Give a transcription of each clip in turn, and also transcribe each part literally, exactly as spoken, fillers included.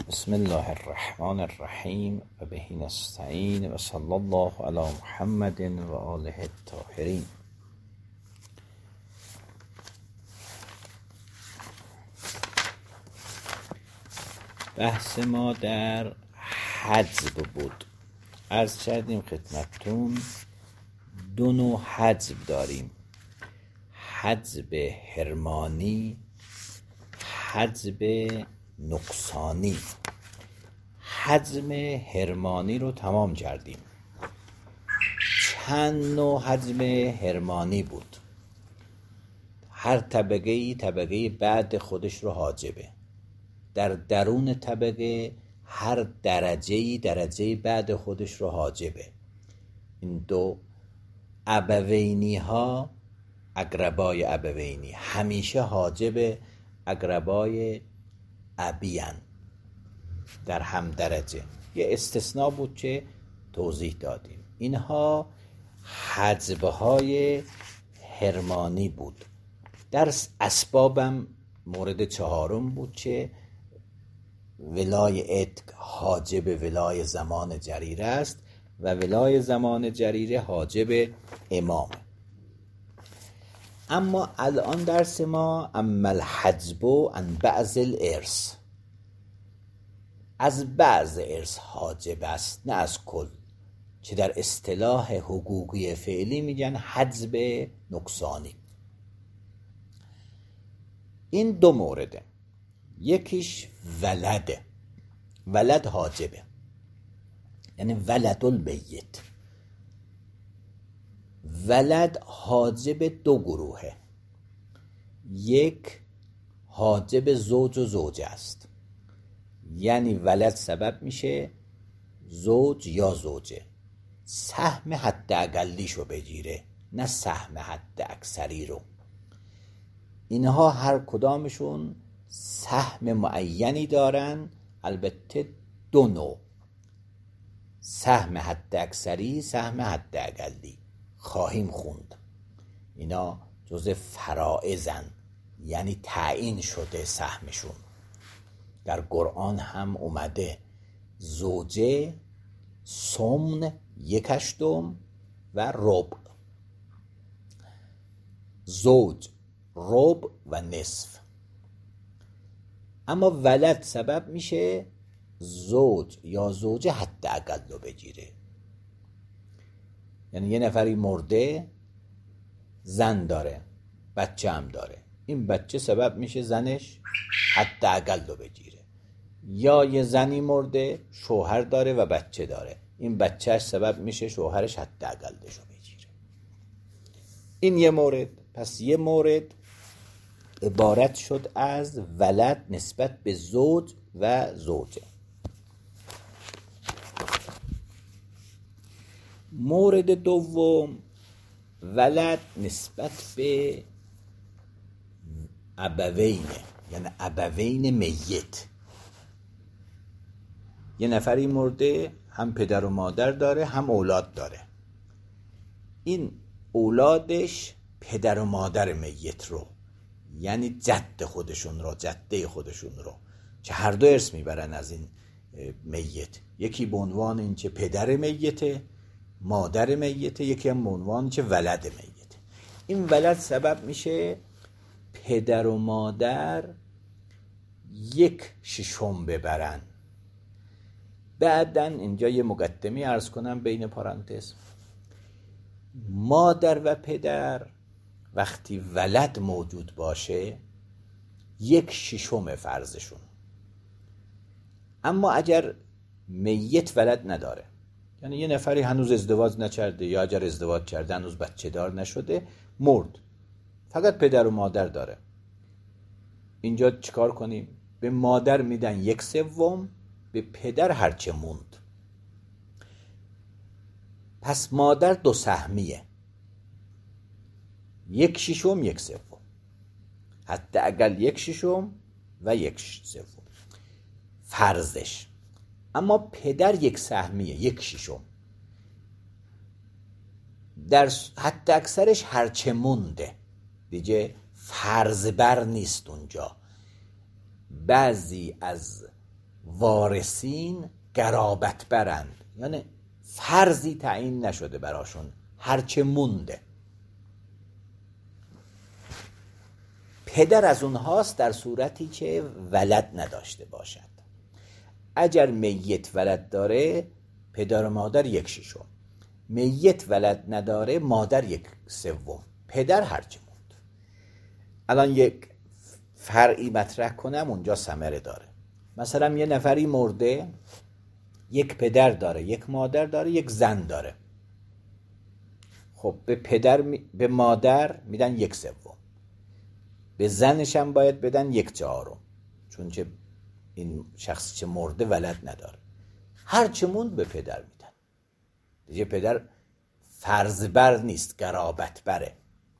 بسم الله الرحمن الرحیم و به نستعین و صلی الله علی محمد و آله الطاهرین. بحث ما در حذف بود. عرض کردیم خدمتتون دو نوع حذف داریم: حذف حرمانی، حذف نقصانی. حذف حرمانی رو تمام کردیم. چند نوع حذف حرمانی بود. هر طبقه ای طبقه بعد خودش رو حاجبه. در درون طبقه هر درجه ای درجه بعد خودش رو حاجبه. این دو ابوینی ها، اقربای ابوینی همیشه حاجب اقربای ابیان در هم درجه. یه استثناء بود که توضیح دادیم. اینها حذف‌های حرمانی بود. در اسبابم مورد چهارم بود که ولای عتق حاجب ولای زمان جریره است و ولای زمان جریره حاجب امام. اما الان درس ما اما الحجب عن بعض الارث، از بعض ارث حاجب است نه از کل، که در اصطلاح حقوقی فعلی میگن حجب نقصانی. این دو مورده. یکیش ولده، ولد حاجبه، یعنی ولد المیت. ولد حاجب دو گروهه. یک حاجب زوج و زوجه است، یعنی ولد سبب میشه زوج یا زوجه سهم حد اقلیشو بگیره، نه سهم حد اکثری رو. اینها هر کدامشون سهم معینی دارن، البته دو نوع: سهم حد اکثری، سهم حد اقلی. خواهیم خوند اینا جز فرائضن، یعنی تعیین شده سهمشون. در قرآن هم اومده زوجه سمن یک هشتم و ربع، زوج ربع و نصف. اما ولد سبب میشه زوج یا زوجه حد اقل رو بگیره. یعنی یه نفری مرده، زن داره، بچه هم داره. این بچه سبب میشه زنش حد اقل رو بگیره. یا یه زنی مرده، شوهر داره و بچه داره. این بچهش سبب میشه شوهرش حد اقلش رو بگیره. این یه مورد. پس یه مورد عبارت شد از ولد نسبت به زوج و زوجه. مورد دوم ولد نسبت به ابوینه، یعنی ابوین میت. یه نفری مرده، هم پدر و مادر داره هم اولاد داره. این اولادش پدر و مادر میت رو، یعنی جد خودشون رو، جده خودشون رو، که هر دو ارث میبرن از این میت. یکی به عنوان این که پدر میته، مادر میته، یکی هم به عنوان که ولد میته. این ولد سبب میشه پدر و مادر یک ششم ببرن. بعدن اینجا یه مقدمه عرض کنم بین پارانتز. مادر و پدر وقتی ولد موجود باشه یک ششم فرضشون. اما اگر میت ولد نداره، یعنی یه نفری هنوز ازدواج نکرده یا اگر ازدواج کرده هنوز بچه دار نشده، مرد، فقط پدر و مادر داره، اینجا چیکار کنیم؟ به مادر میدن یک سوم، به پدر هرچه موند. پس مادر دو سهمیه، یک ششم یک سوم، حداقل یک ششم و یک سوم فرضش. اما پدر یک سهمیه، یک ششم، در حد اکثرش هرچه مونده دیگه فرض بر نیست اونجا. بعضی از وارثین قرابت برند، یعنی فرضی تعیین نشده براشون، هرچه مونده. پدر از اونهاست در صورتی که ولد نداشته باشد. اگر میت ولد داره پدر و مادر یک ششم، میت ولد نداره مادر یک سوم، پدر هرچه موند. الان یک فرعی مطرح کنم اونجا ثمره داره. مثلا یه نفری مرده، یک پدر داره، یک مادر داره، یک زن داره. خب به پدر می... به مادر میدن یک سوم، به زنش هم باید بدن یک چهارم، چون که این شخصی که مرده ولد نداره. هر چه موند به پدر میدن. دیگه پدر فرض بر نیست، قرابت بره.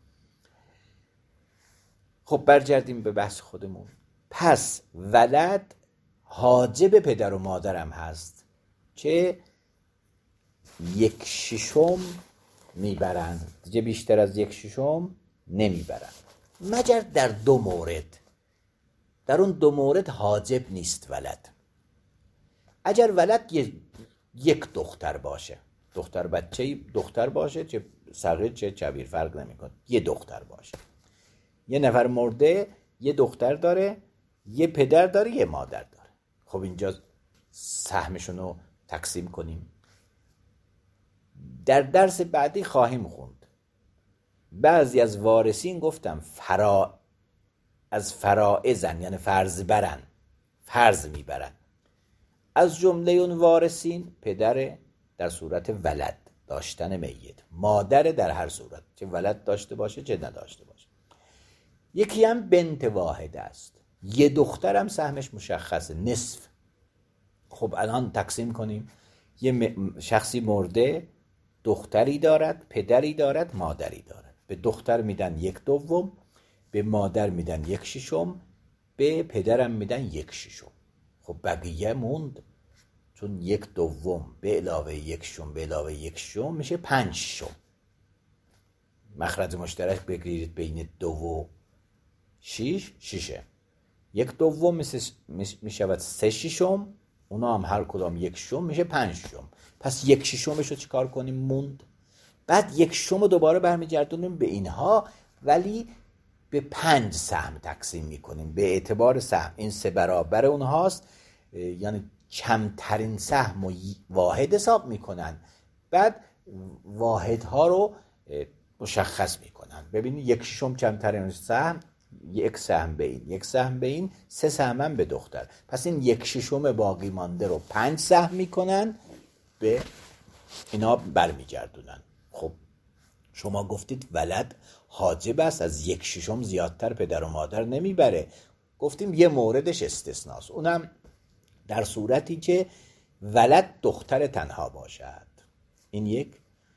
خب برگردیم به بحث خودمون. پس ولد حاجب پدر و مادرم هست که یک ششم میبرن، دیگه بیشتر از یک ششم نمیبرن، مگر در دو مورد. در اون دو مورد حاجب نیست ولد. اگر ولد یک دختر باشه، دختر بچه دختر باشه، چه صغیر چه کبیر فرق نمیکنه، یه دختر باشه. یه نفر مرده یه دختر داره، یه پدر داره، یه مادر داره. خب اینجا سهمشون رو تقسیم کنیم. در درس بعدی خواهیم خوند. بعضی از وارثین گفتم فرا از فرائزن، یعنی فرض برن، فرض میبرن. از جمله اون وارثین پدر در صورت ولد داشتن میت، مادر در هر صورت، چه ولد داشته باشه چه نداشته باشه. یکی هم بنت واحد است، یه دختر هم سهمش مشخصه، نصف. خب الان تقسیم کنیم. یه شخصی مرده، دختری دارد، پدری دارد، مادری دارد. به دختر میدن یک دوم، به مادر میدن یک ششم، به پدرم میدن یک ششم. خب بقیه موند، چون یک دوم به علاوه یک ششم به علاوه یک ششم میشه پنج ششم. مخرج مشترک بگیرید بین دو و شیش، شیشه. یک دوم میشود سه ششم، اونا هم هر کدام یک ششم میشه پنج ششم. پس یک ششمش رو چیکار کنیم؟ موند. بعد یک ششم رو دوباره برمیگردونیم به اینها، ولی به پنج سهم تقسیم میکنیم به اعتبار سهم. این سه برابر اونهاست، یعنی کمترین سهم و واحد حساب میکنن. بعد واحدها رو مشخص میکنن. ببینید یک ششم کمترین سهم، یک سهم به این، یک سهم به این، سه سهم هم به دختر. پس این یک ششم باقی مانده رو پنج سهم میکنن، به اینا برمیگردونن. خب شما گفتید ولد حاجب است، از یک ششم زیادتر پدر و مادر نمیبره. گفتیم یه موردش استثناست، اونم در صورتی که ولد دختر تنها باشد. این یک.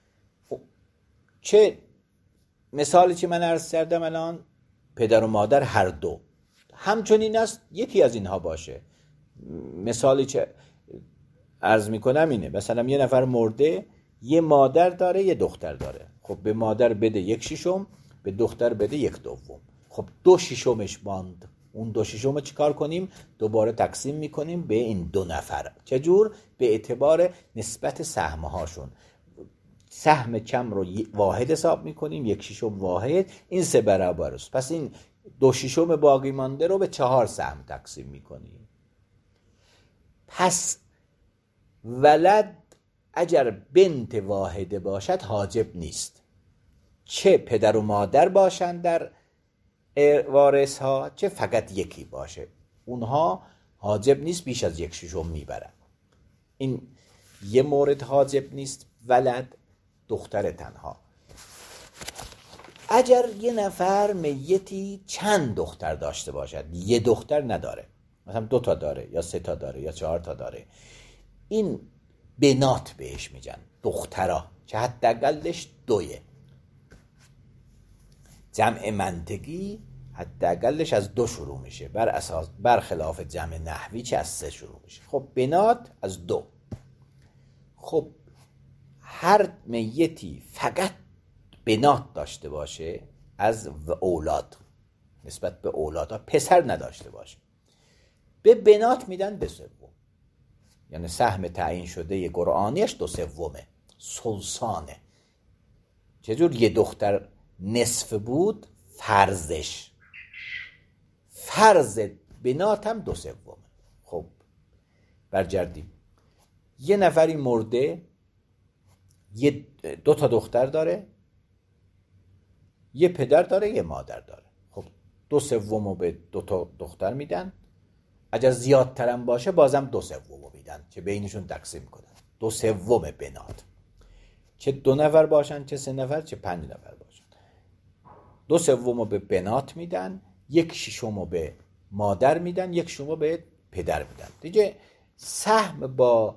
چه مثالی که من عرض کردم الان، پدر و مادر هر دو، همچنین است یکی از اینها باشه. مثالی که عرض میکنم اینه، مثلا یه نفر مرده، یه مادر داره یه دختر داره. خب به مادر بده یک ششم، به دختر بده یک دوم. خب دو ششمش ماند. اون دو ششم رو چیکار کنیم؟ دوباره تقسیم میکنیم به این دو نفر. چجور؟ به اعتبار نسبت سهمهاشون. سهم کم رو واحد حساب میکنیم، یک ششم واحد، این سه برابر است. پس این دو ششم باقی مانده رو به چهار سهم تقسیم میکنیم. پس ولد اگر بنت واحده باشد حاجب نیست، چه پدر و مادر باشند در وارث ها، چه فقط یکی باشه، اونها حاجب نیست، بیش از یک ششم میبرن. این یه مورد حاجب نیست، ولد دختر تنها. اگر یه نفر میتی چند دختر داشته باشد، یه دختر نداره، مثلا دو تا داره یا سه تا داره یا چهار تا داره، این بنات بهش میگن، دخترا، که حداقلش دویه. جمع منطقی حداقلش از دو شروع میشه، بر اساس برخلاف جمع نحوی که از سه شروع میشه. خب بنات از دو. خب هر میتی فقط بنات داشته باشه از اولاد، نسبت به اولادها پسر نداشته باشه، به بنات میدن به سوم. یعنی سهم تعیین شده قرآنیش دو سومه، سلسانه. چجور یه دختر نصف بود فرضش، فرض بنات هم دو سومه. خب برگردیم، یه نفری مرده، یه دو تا دختر داره، یه پدر داره، یه مادر داره. خب دو سومو به دو تا دختر میدن، اگر زیادترم باشه بازم دو سومو میدن که بینشون تقسیم کنن. دو سوم بنات، چه دو نفر باشن، چه سه نفر، چه پنج نفر باشن، دو سومو به بنات میدن، یک ششمو به مادر میدن، یک ششمو به پدر میدن. دیگه سهم با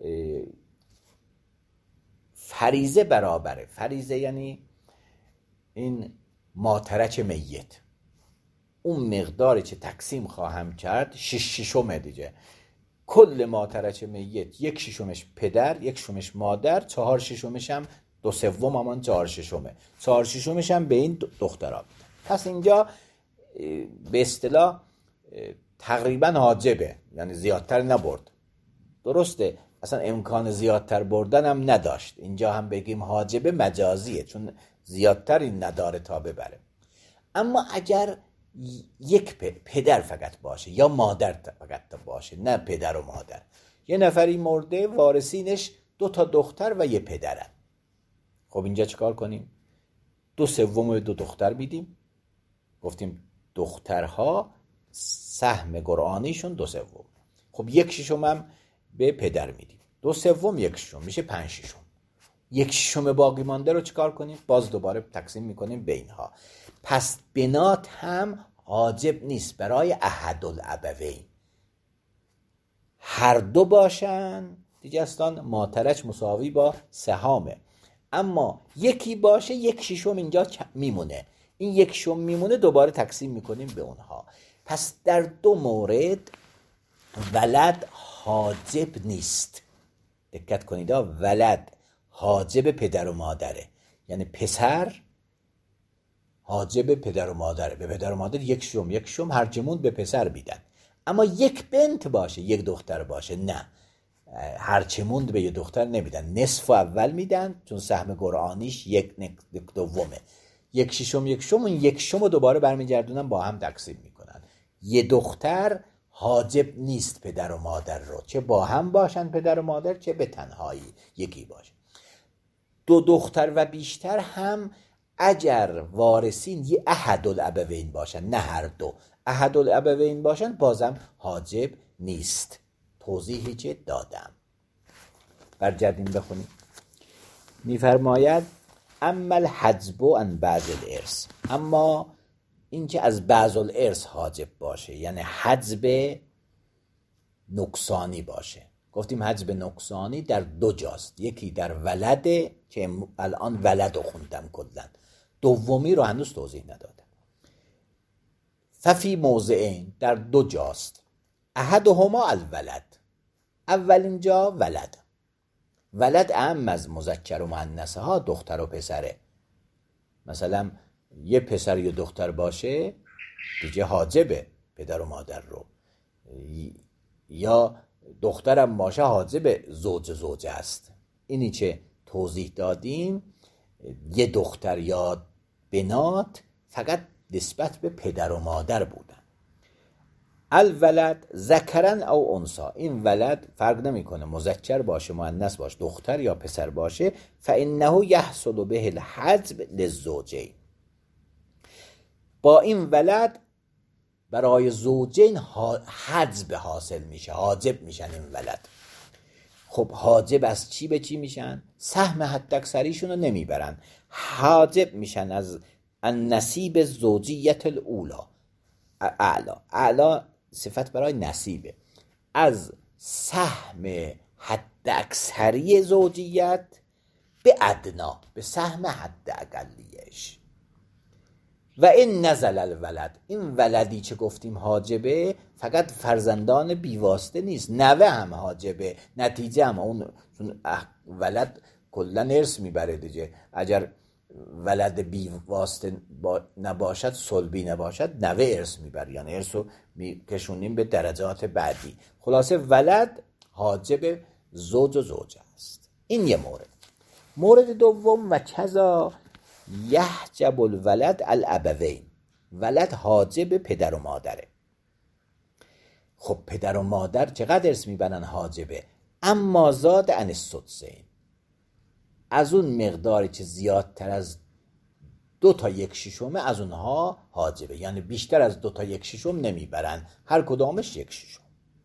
فریضه برابره. فریضه یعنی این ماترک میت، اون مقداری که تقسیم خواهم کرد شش ششمه دیگه. کل ماترک میت یک ششمش پدر، یک ششمش مادر، چهار ششمش هم دو سوم همان چهار ششمه، چهار ششمش هم به این دخترها میدن. پس اینجا به اصطلاح تقریبا حاجبه، یعنی زیادتر نبرد. درسته، اصلا امکان زیادتر بردن هم نداشت. اینجا هم بگیم حاجبه مجازیه، چون زیادتر این نداره تا ببره. اما اگر یک پدر فقط باشه یا مادر فقط باشه، نه پدر و مادر، یه نفری مرده وارثینش دو تا دختر و یه پدرن، خب اینجا چیکار کنیم؟ دو سوم دو دختر میدیم. گفتیم دخترها سهم قرآنیشون دو سوم. خب یک ششم هم به پدر میدیم، دو سوم یک ششم میشه پنج ششم. یک ششم باقی مانده رو چیکار کنیم؟ باز دوباره تقسیم میکنیم به اینها. پس بنات هم حاجب نیست برای احدالابوین، هر دو باشن دیگه استان ماترک مساوی با سهامه. اما یکی باشه یک ششم اینجا میمونه، این یک ششم میمونه، دوباره تقسیم میکنیم به اونها. پس در دو مورد ولد حاجب نیست. دقت کنید، ولد حاجب پدر و مادره، یعنی پسر حاجب پدر و مادره. به پدر و مادر یک شم یک شم هر چمون به پسر میدن. اما یک بنت باشه، یک دختر باشه، نه، هر چمون به یک دختر نمیدن. نصف اول میدن چون سهم قرآنیش یک دومه. یک ششم یک شم، اون یک شم رو دوباره برمیگردونن با هم تقسیم میکنن. یه دختر حاجب نیست پدر و مادر رو، چه با هم باشن پدر و مادر، چه به تنهایی یکی باشه. دو دختر و بیشتر هم اگر وارثین یه احدالابوین باشن، نه هر دو، احدالابوین باشن، بازم حاجب نیست. توضیحی که دادم. برگردیم بخونیم. میفرماید اما الحجب عن بعض الارث، اما این که از بعض الارث حاجب باشه، یعنی حجب نقصانی باشه. گفتیم حجب نقصانی در دو جاست، یکی در ولده که الان ولد رو خوندم کلن، دومی رو هنوز توضیح ندادم. ففی موضعین، در دو جاست. احدهما الولد، اولین جا ولد. ولد اعم از مذکر و مؤنثه ها، دختر و پسره. مثلا یه پسر یا دختر باشه دیگه حاجبه پدر و مادر رو، یا دخترم باشه حاجب زوج زوجه است. اینی که توضیح دادیم، یه دختر یا بنات فقط نسبت به پدر و مادر بودن. الولد ذکرن او انثی، این ولد فرق نمیکنه مذکر باشه مؤنث باشه، دختر یا پسر باشه. فانه یحصل به الحجب للزوجین، با این ولد برای زوجین حجب حاصل میشه، حاجب میشن این ولد. خب حاجب از چی به چی میشن؟ سهم حد اکثریشون رو نمیبرن، حاجب میشن از النصیب زوجیت الاولا، اعلا. اعلا صفت برای نصیبه، از سهم حد اکثری زوجیت به ادنا، به سهم حد اقلیش. و این نزل الولد، این ولدی که گفتیم حاجبه فقط فرزندان بیواسطه نیست، نوه هم حاجبه. نتیجه هم اون ولد کلن ارث میبره دیگه. اگر ولد بیواسطه نباشد، صلبی نباشد، نوه ارث میبره، یعنی ارث رو میکشونیم به درجات بعدی. خلاصه ولد حاجب زوج و زوجه است. این یه مورد. مورد دوم و کذا یحجب الولد الابوین، ولد حاجب پدر و مادره. خب پدر و مادر چقدر ارث میبرن حاجبه؟ اما زاد عن السدسین، از اون مقداری که زیادتر از دو تا یک ششمه از اونها حاجبه، یعنی بیشتر از دو تا یک ششم نمیبرن، هر کدامش یک ششم.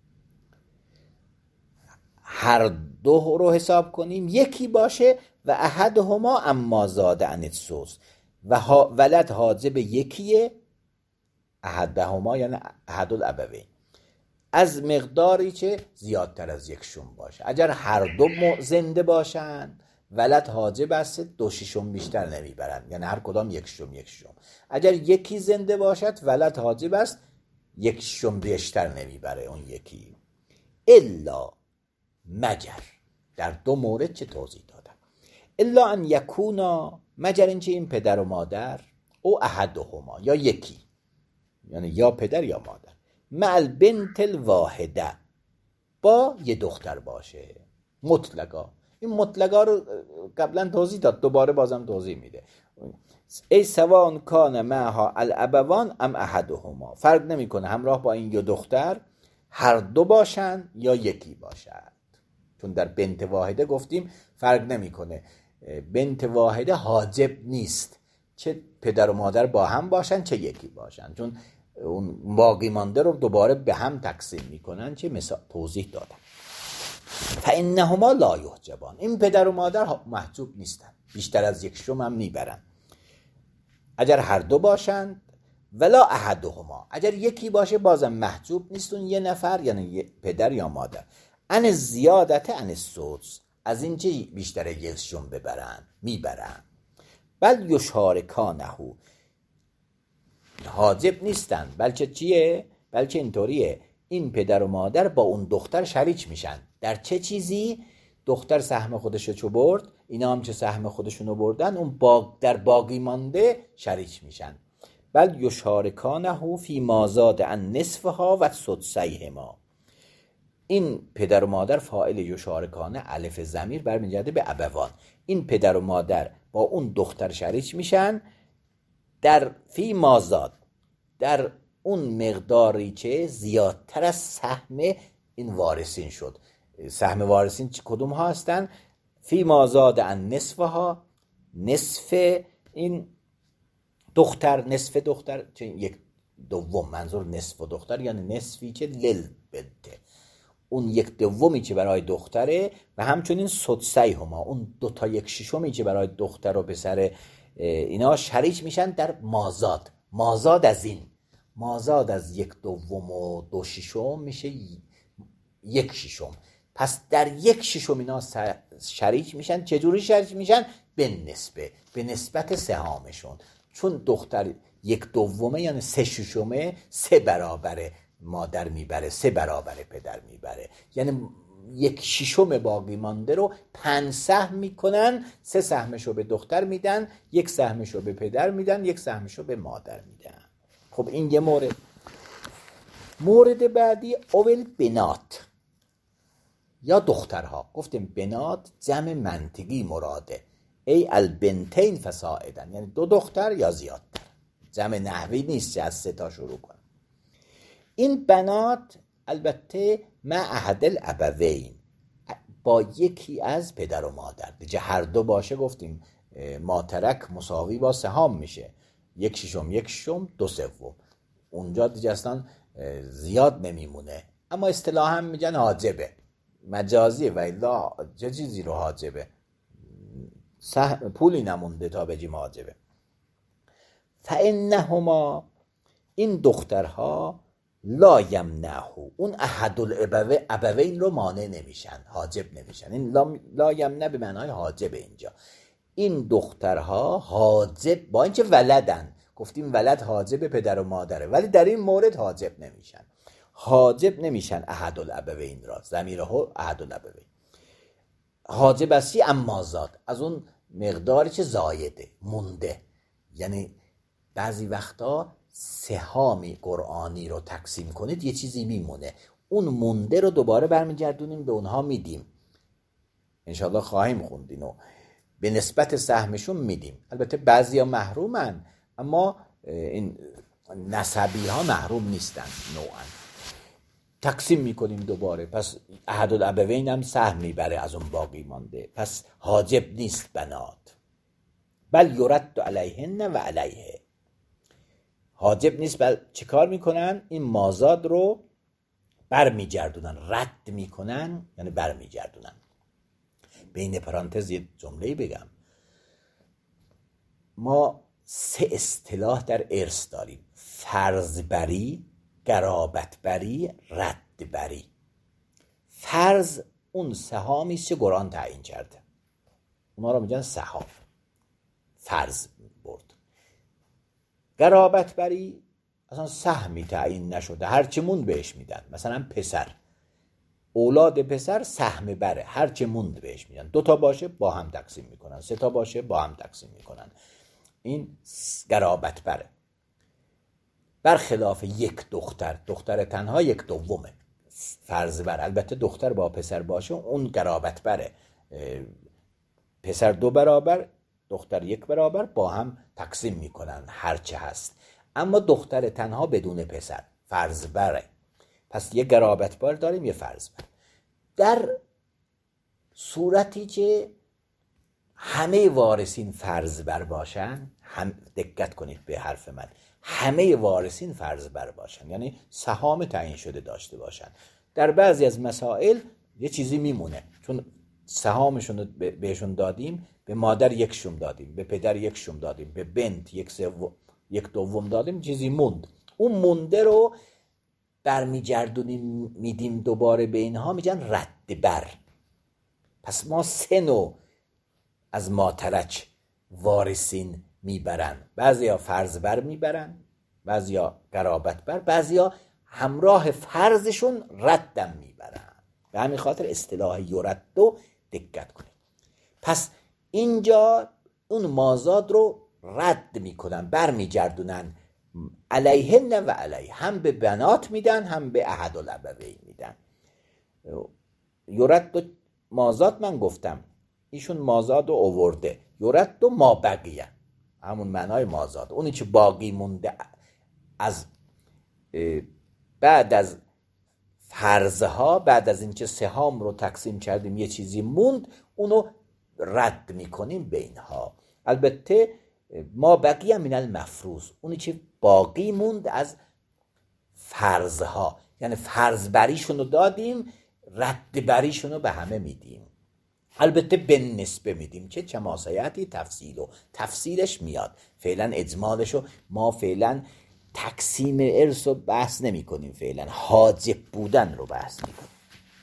هر دو رو حساب کنیم یکی باشه و احدهما اما زاد عن السدس، و ولد حاجب یکیه، احدهما یعنی احد الابوین، از مقداری که زیادتر از یک ششم باشه. اگر هر دو زنده باشن ولد حاجب است، دو ششم بیشتر نمیبرن، یعنی هر کدام یک ششم یک ششم. اگر یکی زنده باشد ولد حاجب است، یک ششم بیشتر نمیبره اون یکی. الا مگر در دو مورد چه توضیح دادم، الا ان یکونا، مگر اینکه این پدر و مادر، او احدهما یا یکی، یعنی یا پدر یا مادر، مع البنت الواحده، با یه دختر باشه مطلقا. این مطلقا رو قبلا توضیح داد، دوباره بازم توضیح میده. ای سواء کان معها الابوان ام احدهما، فرق نمیکنه همراه با این یه دختر هر دو باشن یا یکی باشد، چون در بنت واحده گفتیم فرق نمیکنه، بنت واحده حاجب نیست چه پدر و مادر با هم باشن چه یکی باشن، چون اون باقی مانده رو دوباره به هم تقسیم میکنن، چه مثال توضیح دادم. فانهما لا یحجبان، این پدر و مادر محجوب نیستن، بیشتر از یک شم هم میبرن اگر هر دو باشن. ولا احدهما، اگر یکی باشه بازم محجوب نیستون، یه نفر یعنی پدر یا مادر. ان زیادت ان السدس، از این چه بیشتر یک شم ببرن میبرن. بل یشارکانه، حاجب نیستن، بلکه چیه؟ بلکه اینطوریه، این پدر و مادر با اون دختر شریک میشن. در چه چیزی؟ دختر سهم خودشو چو برد، اینا هم چه سهم خودشونو بردن، اون باق در باقی مانده شریک میشن. بل یشارکانه فی ما زاد عن نصفها و سدسیهما. این پدر و مادر فاعل یشارکانه، الف ضمیر برمیگرده به ابوان. این پدر و مادر با اون دختر شریک میشن در فی ما زاد، در اون مقداری که زیادتر از سهم این وارثین شد. سهم وارثین کدوم ها هستن؟ فی ما زاد عن نصفها، نصف این دختر، نصف دختر چه یک دوم، منظور نصف دختر یعنی نصفی که لل بنته، اون یک دومی که برای دختره، و همچنین سدسی هما، اون دو تا یک ششمی که برای دختر و پسر اینا شریک میشن در مازاد. مازاد از این، مازاد از یک دوم و دو ششم میشه یک ششم. پس در یک ششم اینا شریک میشن. چجوری شریک میشن؟ به نسبه، به نسبت سهامشون. چون دختر یک دومه یعنی سه ششمه، سه برابر مادر میبره، سه برابر پدر میبره، یعنی یک ششم باقی مانده رو پنج سهم میکنن، سه سهمشو به دختر میدن، یک سهمشو به پدر میدن، یک سهمشو به مادر میدن. خب این یه مورد. مورد بعدی اول بنات یا دخترها. گفتیم بنات جمع منطقی مراده، ای البنتین فساعدن، یعنی دو دختر یا زیادتر، جمع نحوی نیست که از سه تا شروع کنن. این بنات البته مع احد الابوین، با یکی از پدر و مادر. دیگه هر دو باشه گفتیم ماترک مساوی با سهام میشه، یک ششم یک ششم دو سوم، اونجا دیگه اصلا زیاد نمیمونه. اما اصطلاحا میگن حاجبه، مجازیه، و الا چه چیزی رو حاجبه؟ پولی نمونده تا بگیم حاجبه. فانهما، این دخترها لا یمنعه، اون احد الابوین رو مانع نمیشن، حاجب نمیشن. این لا, لا یمنع به معنای حاجب. اینجا این دخترها حاجب، با اینکه ولدن، گفتیم ولد حاجب پدر و مادره، ولی در این مورد حاجب نمیشن، حاجب نمیشن احد الابوین را، ضمیره احد الابوین. حاجب اسی اما زاد، از اون مقداری که زایده مونده. یعنی بعضی وقتا سهامی قرآنی رو تقسیم کنید یه چیزی میمونه، اون مونده رو دوباره برمیگردونیم به اونها میدیم. انشالله خواهیم خوند اینو. به نسبت سهمشون میدیم. البته بعضی ها محرومن، اما این نسبی ها محروم نیستن نوعا. تقسیم میکنیم دوباره. پس احدالابوین هم سهم میبره از اون باقی مانده. پس حاجب نیست بنات، بل یرد علیهن و علیه. حاجب نیست، بل چه کار میکنن؟ این مازاد رو بر میگردونن، رد میکنن، یعنی بر میگردونن. بین پرانتز یه جمله‌ای بگم. ما سه اصطلاح در ارث داریم: فرض بری، قرابت بری، رد بری. فرض اون سهامی است که قرآن تعیین کرده، اونا رو میگن سهام، فرض برد. قرابت بری اصلا سهمی تعیین نشده، هرچی موند بهش میدن. مثلا پسر، اولاد پسر سهم بره، هرچی موند بهش میدن. دو تا باشه با هم تقسیم میکنن، سه تا باشه با هم تقسیم میکنن. این قرابت بره. برخلاف یک دختر، دختر تنها یک دومه فرض بر. البته دختر با پسر باشه اون قرابت بره، پسر دو برابر دختر یک برابر با هم تقسیم میکنن هرچه هست. اما دختر تنها بدون پسر فرض بره. پس یه قرابت بر داریم، یه فرض بر. در صورتی که همه وارثین فرض بر باشن، هم دقت کنید به حرف من، همه وارثین فرض بر باشن یعنی سهام تعیین شده داشته باشن. در بعضی از مسائل یه چیزی میمونه، چون سهامشون رو بهشون دادیم، به مادر یک شوم دادیم، به پدر یک شوم دادیم، به بنت یک سوم یک دوم دادیم، چیزی موند. اون مونده رو برمیگردونیم میدیم دوباره به اینها، میگن رد بر. پس ما سه نوع از ماترک وارثین میبرن. بعضیا فرض بر میبرن، بعضیا قرابت بر، بعضیا همراه فرضشون ردم میبرن. به همین خاطر اصطلاح یردو دقت کنید. پس اینجا اون مازاد رو رد میکنن، بر میگردونن علیهن و علیه، هم به بنات میدن هم به احدالابوین میدن. یردو مازاد من گفتم، ایشون مازاد رو آورده. یردو ما بقیه، همون معنای مازاد، اونی که باقی مونده از بعد از فرضها، بعد از اینکه سهام رو تقسیم کردیم یه چیزی موند، اونو رد میکنیم به اینها. البته ما بقیه من المفروض، اونی که باقی موند از فرضها، یعنی فرض بریشون رو دادیم، رد بریشون رو به همه میدیم. البته به نسبه میدیم که چه ماسیاتی تفصیل و تفصیلش میاد. فعلا اجمالشو ما فعلا تقسیم ارث رو بحث نمی کنیم، فعلا حاجب بودن رو بحث می کنیم.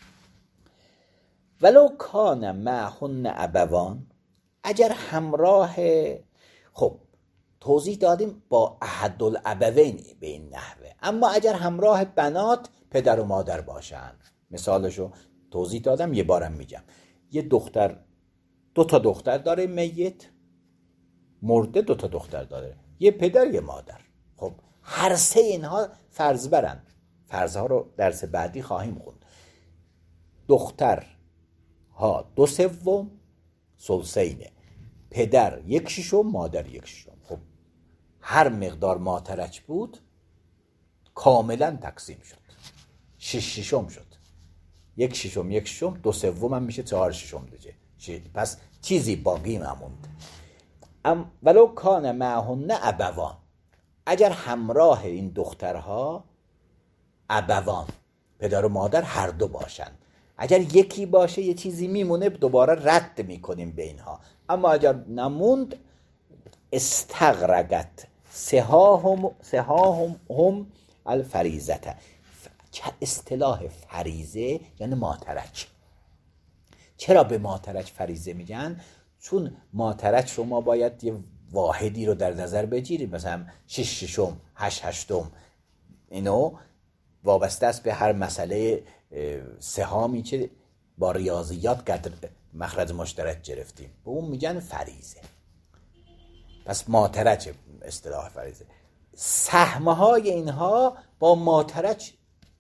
ولو کان معهن ابوان، اگر همراه، خب توضیح دادیم با احدالابوین به این نحوه، اما اگر همراه بنات پدر و مادر باشن، مثالشو توضیح دادم، یه بارم میگم. یه دختر، دو تا دختر داره میت، مرده دو تا دختر داره، یه پدر یه مادر. خب هر سه اینها فرض برن. فرضها رو درس بعدی خواهیم خوند. دختر ها دو سوم ثلثینه، پدر یک ششم، مادر یک ششم. خب هر مقدار ماترک بود کاملا تقسیم شد، شش ششم شد. یک ششم یک ششم، دو سوم هم میشه چهار ششم دیگه. پس چیزی باقی نموند. ام ولو کان معهن ابوان، اگر همراه این دخترها ابوان، پدر و مادر هر دو باشن. اگر یکی باشه یه چیزی میمونه، دوباره رد میکنیم به اینها. اما اگر نموند، استغرقت سهاهم سهاهم هم الفریضه. اصطلاح فریضه یعنی ماترک. چرا به ماترک فریضه میگن؟ چون ماترک رو ما باید یه واحدی رو در نظر بگیریم، مثلا شش ششم، هشت هشتم. اینو وابسته است به هر مسئله سهامی که با ریاضیات قدر مخرج مشترک گرفتیم، به اون میگن فریضه. پس ماترک اصطلاح فریضه. سهمهای اینها با ماترک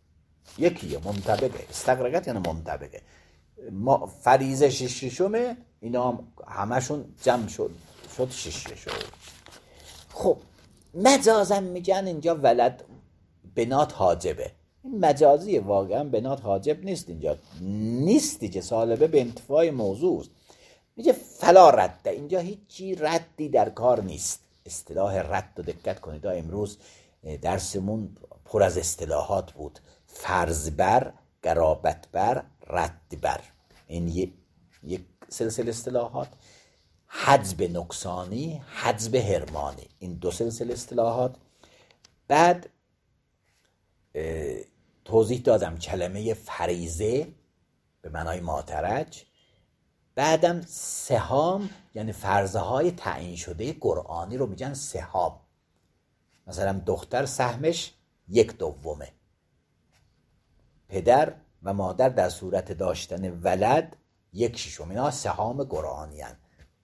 یکیه، منطبقه. استغرقت یعنی منطبقه. ما فریضه شش ششمه، اینا هم همشون جمع شد شد شش شد. خب مجازا میگن اینجا ولد بنات حاجبه. این مجازی، واقعا بنات حاجب نیست اینجا، نیستی که سالبه به انتفاع موضوع است. میگه فلا رده، اینجا هیچی ردی در کار نیست. اصطلاح رد رو دقت کنید، امروز درسمون پر از اصطلاحات بود. فرض بر، قرابت بر، رد بر، این یک سلسله اصطلاحات. حجب نقصانی، حجب حرمانی، این دو سلسله اصطلاحات. بعد توضیح دادم کلمه فریضه به معنای ماترج. بعدم سهام یعنی فرضه های تعیین شده قرآنی رو میگن سهام. مثلا دختر سهمش یک دومه، پدر و مادر در صورت داشتن ولد یک ششم. اینا سهام قرآنی هن.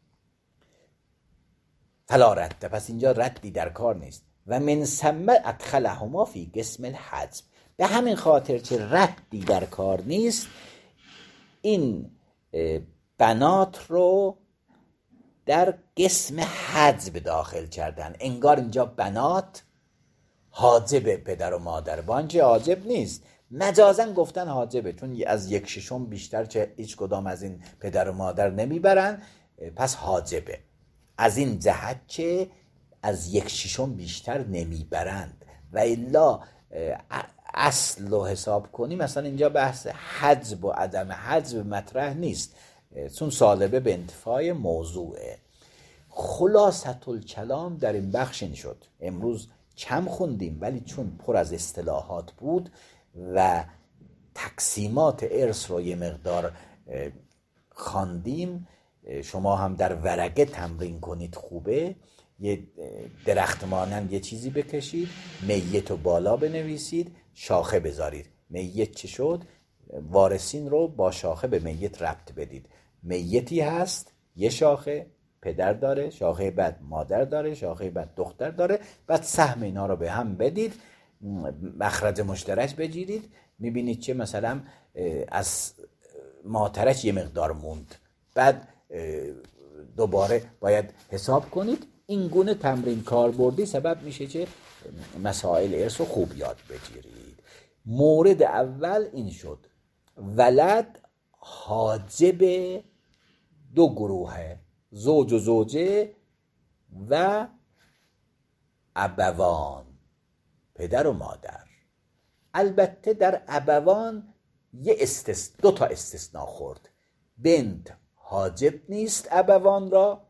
فلا رده، پس اینجا ردی در کار نیست. و من ثم ادخلهما فی قسم الحجب، به همین خاطر که ردی در کار نیست، این بنات رو در قسم حجب داخل کردن. انگار اینجا بنات حاجب پدر و مادر، بانچه حاجب نیست. مجازن گفتن حاجبه، چون از یک ششم بیشتر چه هیچ کدام از این پدر و مادر نمیبرن، پس حاجبه. از این جهت که از یک ششم بیشتر نمیبرند. و الا اصل رو حساب کنیم، مثلا اینجا بحث حجب و عدم حجب مطرح نیست، چون سالبه به انتفاع موضوعه. خلاصة الکلام در این بخش این شد. امروز کم خوندیم، ولی چون پر از اصطلاحات بود و تقسیمات ارث رو یه مقدار خواندیم، شما هم در ورقه تمرین کنید، خوبه. یه درخت مانند یه چیزی بکشید، میت رو بالا بنویسید، شاخه بذارید. میت چه شد؟ وارثین رو با شاخه به میت ربط بدید. میتی هست، یه شاخه پدر داره، شاخه بعد مادر داره، شاخه بعد دختر داره. بعد سهم اینا رو به هم بدید، مخرج مشترک بگیرید، میبینید که مثلا از ماترش یه مقدار موند. بعد دوباره باید حساب کنید. این گونه تمرین کاربردی سبب میشه که مسائل ارث رو خوب یاد بگیرید. مورد اول این شد، ولد حاجب دو گروهه، زوج و زوجه و ابوان، پدر و مادر. البته در ابوان یه استث... دو تا استثناء خورد. بنت حاجب نیست ابوان را،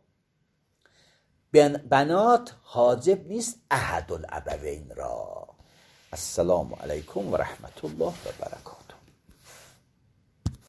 بنات حاجب نیست احد الابوین را. السلام علیکم و رحمت الله و برکاته.